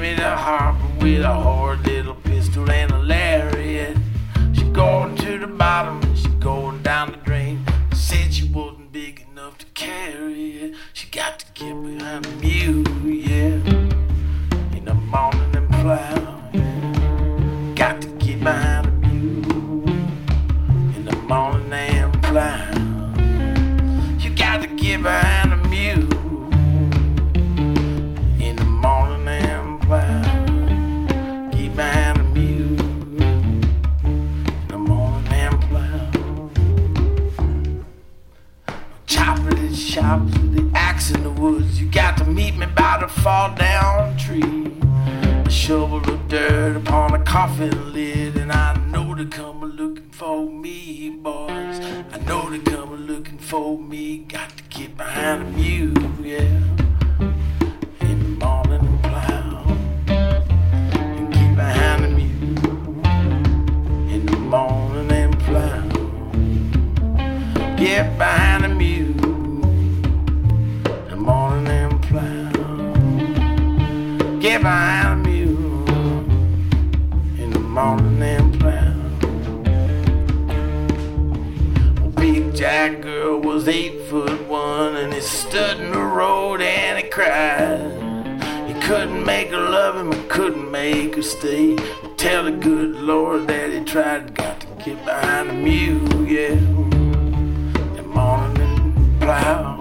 Jimmy the Harper with a hard little pistol and a lariat. She going to the bottom and she going down the drain. Said she wasn't big enough to carry it. She got to get behind the mule, yeah. In the morning and plow, yeah. Got to get behind the mule. In the morning and plow. You got to get behind the mule. In the morning and plow. Get behind the mule. In the morning and plow. Chopping the shops with the axe in the woods. You got to meet me by the fall down tree. A shovel of dirt upon a coffin lid. And I know they come looking for me, boys. I know they come looking for me. Got to get behind the mule, yeah. In the morning and plow. And get behind the mule. In the morning and plow. Get behind the mule. In the morning and plow. Get behind the mule. In the morning and plow. Big Jack girl was 8'1" and he stood in the road and he cried. He couldn't make her love him, he couldn't make her stay. Tell the good Lord that he tried. Got to get behind the mule, yeah. The morning and plow.